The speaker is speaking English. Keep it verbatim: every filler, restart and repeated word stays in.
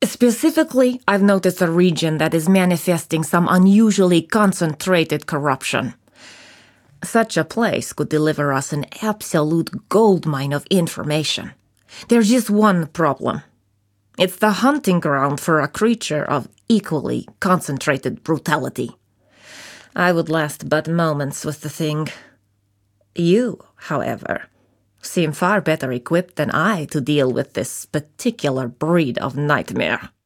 Specifically, I've noticed a region that is manifesting some unusually concentrated corruption. Such a place could deliver us an absolute goldmine of information. There's just one problem. It's the hunting ground for a creature of equally concentrated brutality. I would last but moments with the thing. You, however, seem far better equipped than I to deal with this particular breed of nightmare.